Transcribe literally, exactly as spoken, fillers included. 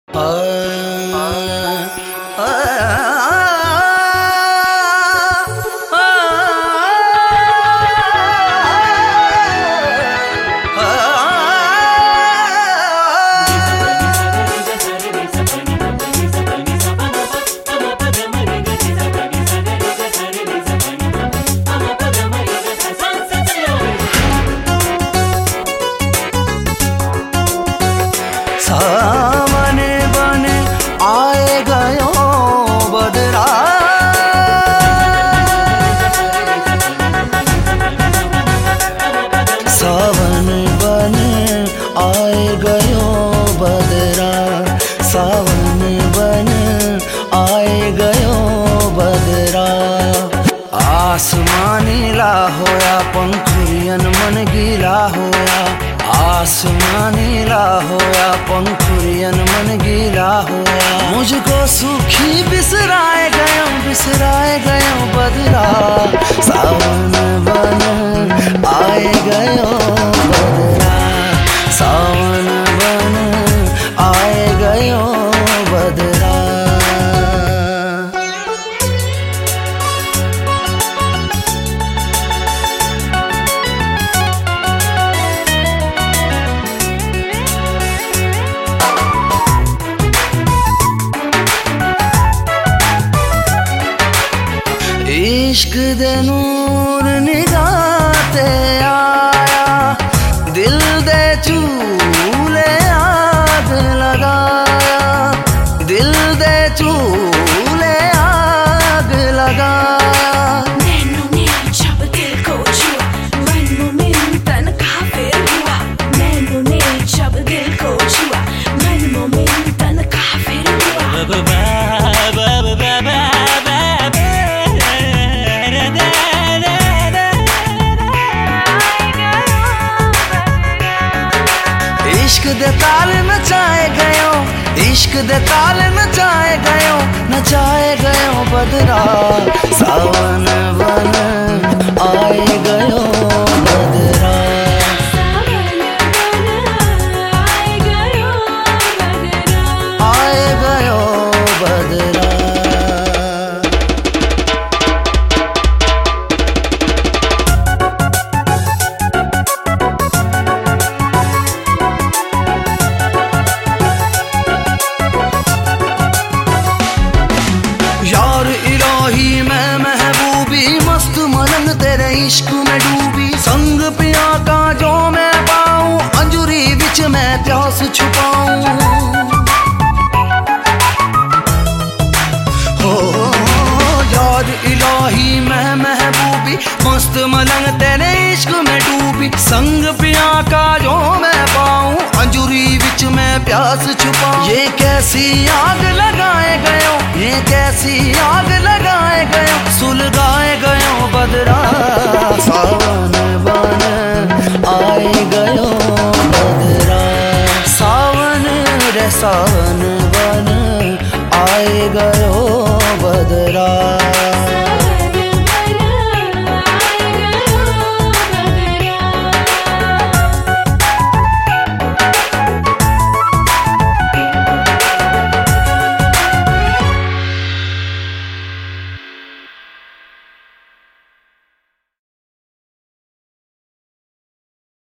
सावन बन आए गयो बदरा, सावन बन आए गयो बदरा, सावन बन आए गयो बदरा। आसमान नीला होया पंखुरियन मन गीला होया, आसमान नीला होया पंखुरियन मन गीला होया। मुझको सूखी बिसराए गयो बिसराए गयो बदरा, सावन बन आए गयो बदरा, सावन बन आए गयो बदरा। इश्क दे नूर निगाह ते आया, दिल दे चूले आग लगाया, दिल दे चूले आग लगाया। नैनों ने जब दिल को छुआ, मन मोमिन तन काफिर हुआ, नैनों ने जब दिल को छुआ, मन मोमिन तन काफिर हुआ। इश्क दे ताल नचाए गयो, इश्क दे ताल नचाए गयो, नचाए गयो बदरा, सावन बन आए गयो बदरा, सावन बन आए गयो बदरा, आए गयो बदरा। यार इलाही मैं महबूबी मस्त मलंग तेरे इश्क में डूबी, संग पिया का जो मैं पाऊं अंजुरी विच मैं प्यास छुपाऊं। हो यार इलाही मैं महबूबी मस्त मलंग तेरे इश्क में डूबी, संग पिया का जो मैं पाऊं अंजुरी विच मैं प्यास छुपाऊं। ये कैसी आग लगाए गयो, ये कैसी आग लगाए गयो, सुलगाए गयो बदरा, सावन